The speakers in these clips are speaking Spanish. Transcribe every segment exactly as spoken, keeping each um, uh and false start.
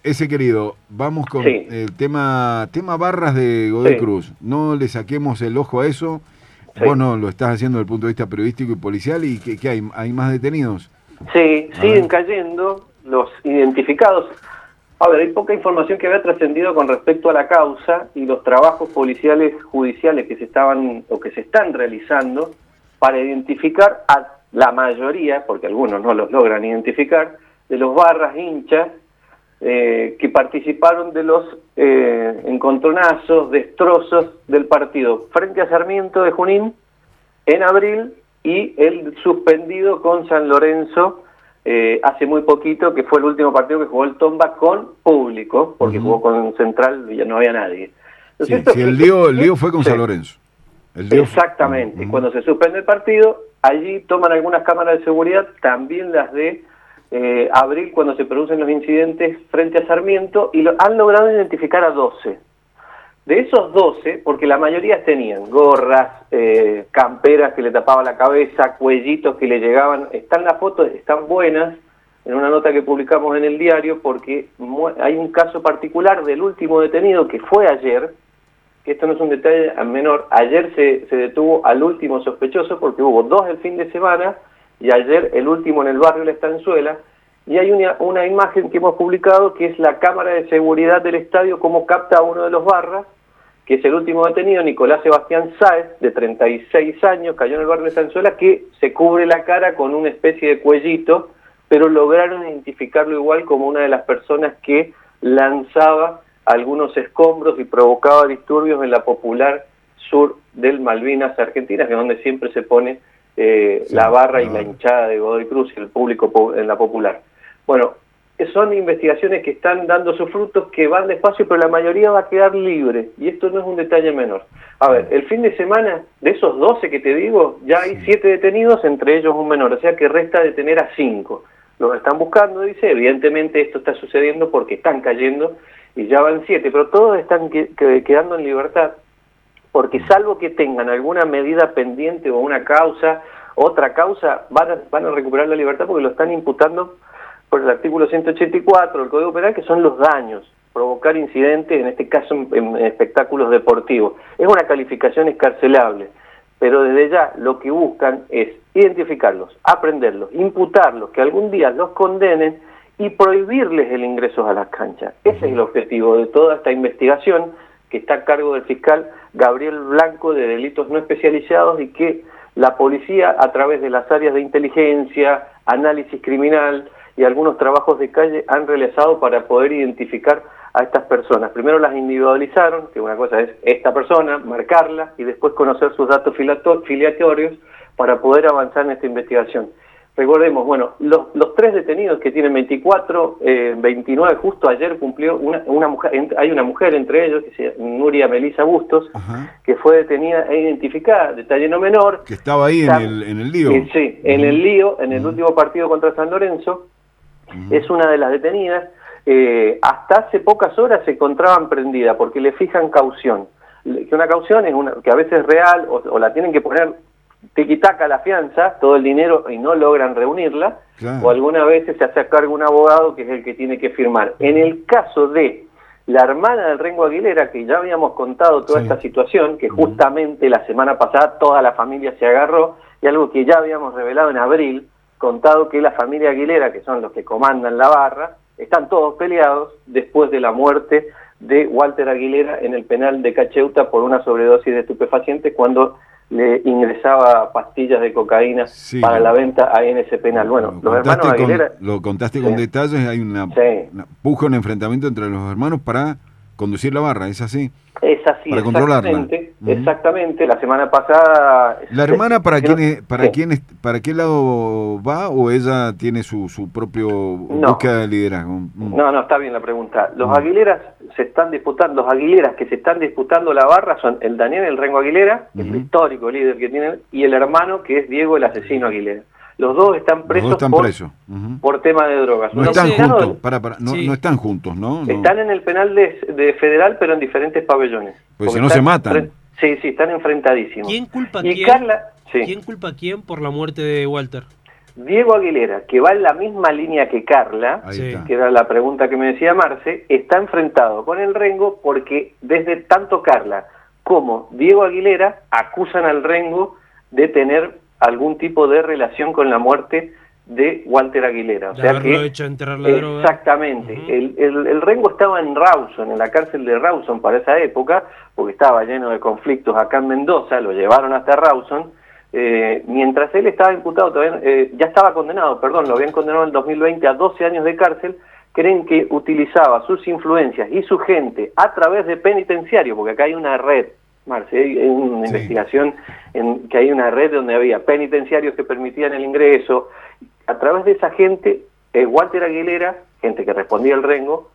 ese querido, vamos con Sí. el tema tema barras de Godoy Sí. Cruz. No le saquemos el ojo a eso. Sí. Vos no lo estás haciendo desde el punto de vista periodístico y policial. ¿Y qué, qué hay? ¿Hay más detenidos? Sí, A siguen ver. cayendo los identificados. A ver, hay poca información que había trascendido con respecto a la causa y los trabajos policiales judiciales que se estaban o que se están realizando para identificar a la mayoría, porque algunos no los logran identificar, de los barras hinchas eh, que participaron de los eh, encontronazos, destrozos del partido frente a Sarmiento de Junín en abril y el suspendido con San Lorenzo eh, hace muy poquito, que fue el último partido que jugó el Tomba con público, porque uh-huh. jugó con Central y ya no había nadie. Sí, sí, el lío, el lío fue con sí. San Lorenzo. El lío Exactamente. Fue... Uh-huh. Cuando se suspende el partido, allí toman algunas cámaras de seguridad, también las de eh, abril, cuando se producen los incidentes frente a Sarmiento, y lo, han logrado identificar a doce. De esos doce, porque la mayoría tenían gorras, eh, camperas que le tapaban la cabeza, cuellitos que le llegaban, están las fotos, están buenas, en una nota que publicamos en el diario, porque hay un caso particular del último detenido que fue ayer, que esto no es un detalle menor, ayer se, se detuvo al último sospechoso, porque hubo dos el fin de semana, y ayer el último en el barrio La Estanzuela, y hay una, una imagen que hemos publicado que es la cámara de seguridad del estadio, cómo capta a uno de los barras, que es el último detenido, Nicolás Sebastián Sáez, de treinta y seis años, cayó en el barrio de Estanzuela, que se cubre la cara con una especie de cuellito, pero lograron identificarlo igual como una de las personas que lanzaba algunos escombros y provocaba disturbios en la popular sur del Malvinas Argentinas, que es donde siempre se pone eh, sí, la barra no. y la hinchada de Godoy Cruz y el público en la popular. Bueno, son investigaciones que están dando sus frutos, que van despacio, pero la mayoría va a quedar libre, y esto no es un detalle menor. A ver, el fin de semana, de esos doce que te digo, ya hay siete detenidos, entre ellos un menor, o sea que resta detener a cinco. Los están buscando, dice, evidentemente esto está sucediendo porque están cayendo, y ya van siete, pero todos están que, que, quedando en libertad, porque salvo que tengan alguna medida pendiente o una causa, otra causa, van a, van a recuperar la libertad porque lo están imputando por el artículo ciento ochenta y cuatro del Código Penal, que son los daños, provocar incidentes, en este caso en, en espectáculos deportivos. Es una calificación escarcelable, pero desde ya lo que buscan es identificarlos, aprenderlos, imputarlos, que algún día los condenen y prohibirles el ingreso a las canchas. Ese es el objetivo de toda esta investigación, que está a cargo del fiscal Gabriel Blanco de Delitos No Especializados, y que la policía, a través de las áreas de inteligencia, análisis criminal y algunos trabajos de calle, han realizado para poder identificar a estas personas. Primero las individualizaron, que una cosa es esta persona, marcarla, y después conocer sus datos filiatorios para poder avanzar en esta investigación. Recordemos, bueno, los, los tres detenidos que tienen veinticuatro, eh, veintinueve, justo ayer cumplió una, una mujer, hay una mujer entre ellos, que se llama Nuria Melisa Bustos, Ajá. que fue detenida e identificada, detalle no menor. Que estaba ahí Está, en, el, en el lío. Eh, sí, uh-huh. en el lío, en el uh-huh. último partido contra San Lorenzo, uh-huh. es una de las detenidas. Eh, hasta hace pocas horas se encontraban prendida porque le fijan caución. Que una caución es una que a veces es real o, o la tienen que poner tiquitaca la fianza, todo el dinero, y no logran reunirla, claro. o algunas veces se hace a cargo un abogado que es el que tiene que firmar. En el caso de la hermana del Rengo Aguilera, que ya habíamos contado toda sí. esta situación, que justamente la semana pasada toda la familia se agarró, y algo que ya habíamos revelado en abril, contado que la familia Aguilera, que son los que comandan la barra, están todos peleados después de la muerte de Walter Aguilera en el penal de Cacheuta por una sobredosis de estupefacientes, cuando le ingresaba pastillas de cocaína sí, para la venta ahí en ese penal. Bueno, los hermanos Aguilera... Con, lo contaste con sí. detalles, hay una, sí. una puja, un enfrentamiento entre los hermanos para conducir la barra, ¿es así? Es así, para controlarla. Exactamente, uh-huh. exactamente. La semana pasada... ¿La hermana para quién es, para sí. quién es, para qué lado va, o ella tiene su, su propio no. búsqueda de liderazgo? Mm. No, no, está bien la pregunta. Los mm. Aguileras se están disputando, los Aguileras que se están disputando la barra son el Daniel, el Rengo Aguilera, uh-huh. el histórico líder que tienen, y el hermano que es Diego, el asesino Aguilera. Los dos están presos, dos están por, presos. Uh-huh. por tema de drogas. No, no están juntos, de... para, para, no, sí. no están juntos, ¿no? Están en el penal de, de federal, pero en diferentes pabellones. Pues si no se matan. Fre... Sí, sí, están enfrentadísimos. ¿Quién culpa a y quién? Carla... sí. ¿Quién culpa a quién por la muerte de Walter? Diego Aguilera, que va en la misma línea que Carla, que era la pregunta que me decía Marce, está enfrentado con el Rengo porque desde tanto Carla como Diego Aguilera acusan al Rengo de tener algún tipo de relación con la muerte de Walter Aguilera. O de sea haberlo que, hecho enterrar la droga. Exactamente. Uh-huh. el, el, el Rengo estaba en Rawson, en la cárcel de Rawson para esa época, porque estaba lleno de conflictos acá en Mendoza, lo llevaron hasta Rawson. Eh, mientras él estaba imputado, todavía, eh, ya estaba condenado, perdón, lo habían condenado en dos mil veinte a doce años de cárcel. Creen que utilizaba sus influencias y su gente a través de penitenciario, porque acá hay una red, Marce, hay una sí. investigación en que hay una red donde había penitenciarios que permitían el ingreso. A través de esa gente, eh, Walter Aguilera, gente que respondía al Rengo,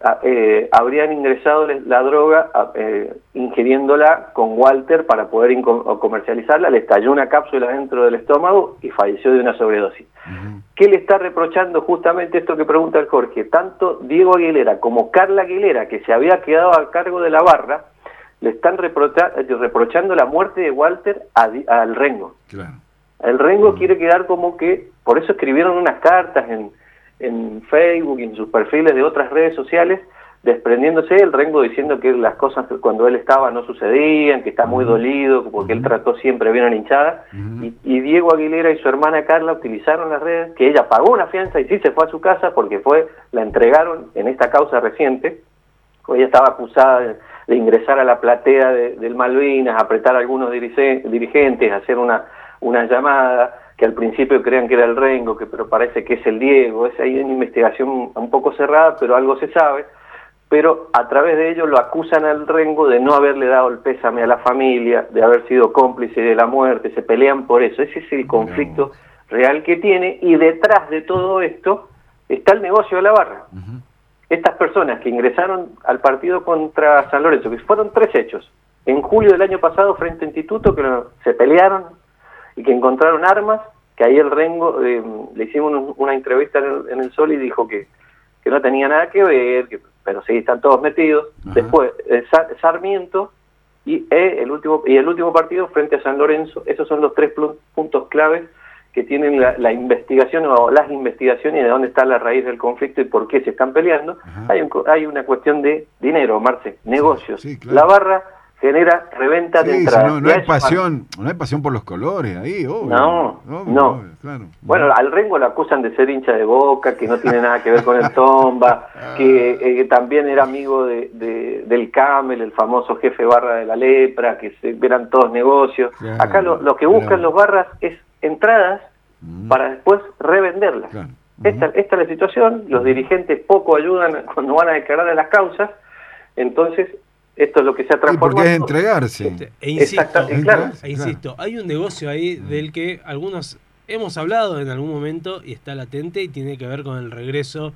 Eh, habrían ingresado la droga eh, ingiriéndola con Walter para poder comercializarla, le estalló una cápsula dentro del estómago y falleció de una sobredosis. Uh-huh. ¿Qué le está reprochando justamente esto que pregunta el Jorge? Tanto Diego Aguilera como Carla Aguilera, que se había quedado a cargo de la barra, le están reprocha, reprochando la muerte de Walter a, al Rengo. Claro. El Rengo uh-huh. quiere quedar como que, por eso escribieron unas cartas en en Facebook y en sus perfiles de otras redes sociales, desprendiéndose el Rengo diciendo que las cosas cuando él estaba no sucedían, que está muy dolido porque uh-huh. él trató siempre bien a la hinchada, uh-huh. y, y Diego Aguilera y su hermana Carla utilizaron las redes, que ella pagó una fianza y sí se fue a su casa porque fue la entregaron en esta causa reciente. Ella estaba acusada de, de ingresar a la platea de, del Malvinas, apretar a algunos dirigentes, hacer una, una llamada, que al principio creían que era el Rengo, que pero parece que es el Diego. Es ahí una investigación un poco cerrada, pero algo se sabe. Pero a través de ello lo acusan al Rengo de no haberle dado el pésame a la familia, de haber sido cómplice de la muerte, se pelean por eso. Ese es el conflicto no. real que tiene, y detrás de todo esto está el negocio de la barra. Uh-huh. Estas personas que ingresaron al partido contra San Lorenzo, que fueron tres hechos. En julio del año pasado, frente a Instituto, que se pelearon y que encontraron armas, que ahí el Rengo, eh, le hicimos un, una entrevista en el, en el Sol y dijo que, que no tenía nada que ver, que, pero sí, están todos metidos. Ajá. Después, eh, Sarmiento y, eh, el último, y el último partido frente a San Lorenzo. Esos son los tres puntos claves que tienen la, la investigación o las investigaciones y de dónde está la raíz del conflicto y por qué se están peleando. Hay, un, hay una cuestión de dinero, Marce, negocios. Sí, sí, claro. La barra genera reventa sí, de entradas. No, no hay pasión, no hay pasión por los colores ahí, obvio. No, obvio, no. Obvio, claro. Bueno, al Rengo lo acusan de ser hincha de Boca, que no tiene nada que ver con el Tomba, que eh, también era amigo de, de, del Camel, el famoso jefe barra de la Lepra, que se eran todos negocios. Claro, acá lo, lo que buscan claro. los barras es entradas uh-huh. para después revenderlas. Claro. Uh-huh. Esta, esta es la situación, los dirigentes poco ayudan cuando van a declarar las causas, entonces esto es lo que se ha transformado. Sí, porque es entregarse. Este, e insisto, e claro, e insisto, hay un negocio ahí del que algunos hemos hablado en algún momento y está latente y tiene que ver con el regreso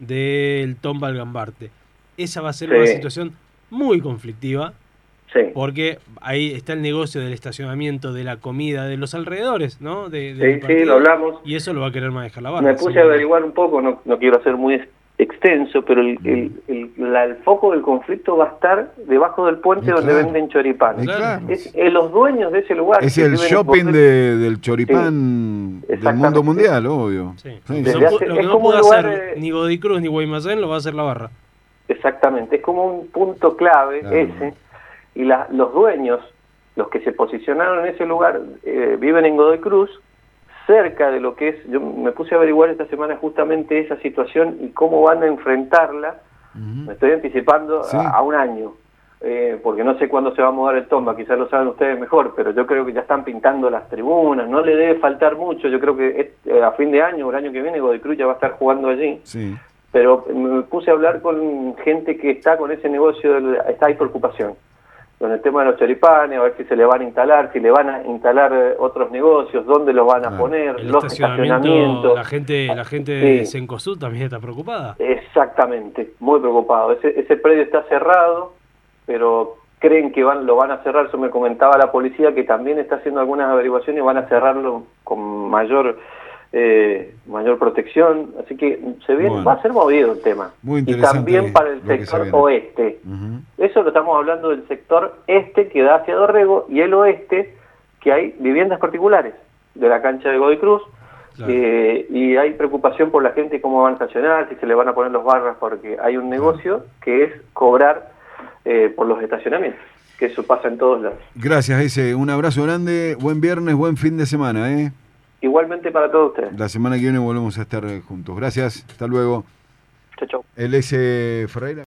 del Tomba al Gambarte. Esa va a ser sí. una situación muy conflictiva, sí. porque ahí está el negocio del estacionamiento, de la comida, de los alrededores, ¿no? De, de sí, sí, lo hablamos. Y eso lo va a querer manejar la barra. Me puse a averiguar un poco, no, no quiero hacer muy extenso, pero el, el, el, la, el foco del conflicto va a estar debajo del puente claro. donde venden choripanes. Claro. Es, es los dueños de ese lugar. Es el shopping de, del choripán sí. del mundo mundial, obvio. Sí. Sí. No, hace, lo que no puede hacer de... ni Godicruz ni Guaymallén lo va a hacer la barra. Exactamente, es como un punto clave claro. ese, y la, los dueños, los que se posicionaron en ese lugar, eh, viven en Godoy Cruz, cerca de lo que es, yo me puse a averiguar esta semana justamente esa situación y cómo van a enfrentarla. Uh-huh. Me estoy anticipando sí. a, a un año, eh, porque no sé cuándo se va a mudar el Tomba, quizás lo saben ustedes mejor, pero yo creo que ya están pintando las tribunas, no le debe faltar mucho, yo creo que es, eh, a fin de año o el año que viene Godoy Cruz ya va a estar jugando allí. Sí. Pero me puse a hablar con gente que está con ese negocio, está hay preocupación con el tema de los choripanes, a ver si se le van a instalar, si le van a instalar otros negocios, dónde los van a ah, poner, el los estacionamiento, estacionamientos. La gente, la gente sí. de Cencosud también está preocupada. Exactamente, muy preocupado. Ese, ese predio está cerrado, pero creen que van lo van a cerrar. Eso me comentaba la policía, que también está haciendo algunas averiguaciones y van a cerrarlo con mayor eh, mayor protección. Así que se viene, bueno, va a ser movido el tema. Muy y también para el sector oeste. Uh-huh. Eso lo estamos hablando del sector este que da hacia Dorrego, y el oeste que hay viviendas particulares de la cancha de Godoy Cruz, Claro. Eh, y hay preocupación por la gente, cómo van a estacionar, si se le van a poner los barras, porque hay un negocio claro. que es cobrar eh, por los estacionamientos, que eso pasa en todos lados. Gracias, ese. Un abrazo grande, buen viernes, buen fin de semana. ¿eh? Igualmente para todos ustedes. La semana que viene volvemos a estar juntos. Gracias, hasta luego. Chau, chau. El S. Ferreira.